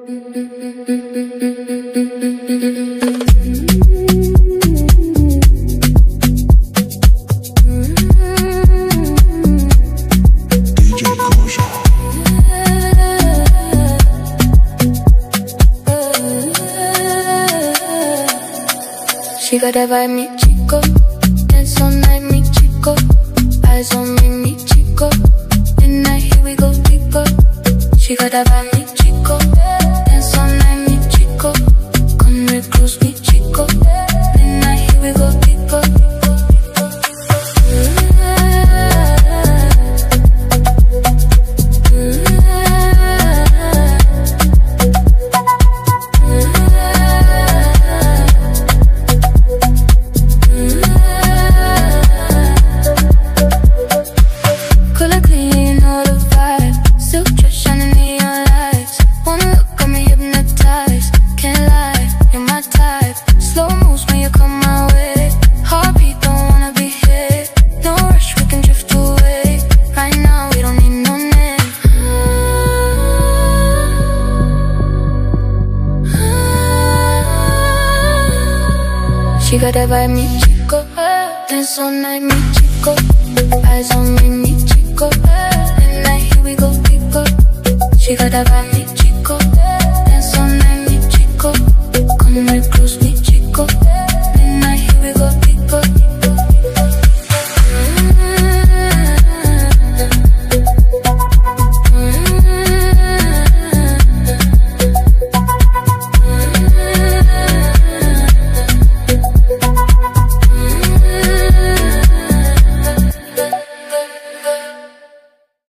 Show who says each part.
Speaker 1: She got that vibe, mi chico. Dance all night, mi chico. Eyes on me, mi chico. Midnight, here we go deeper. She got that vibe, mi chico. Dance all night, mi chico. Come recluse, mi chico. Midnight, here we go deeper. She got that vibe, mi chico. Dance all night, mi chico. Eyes on me, mi chico. Midnight, here we go deeper. She got that vibe, mi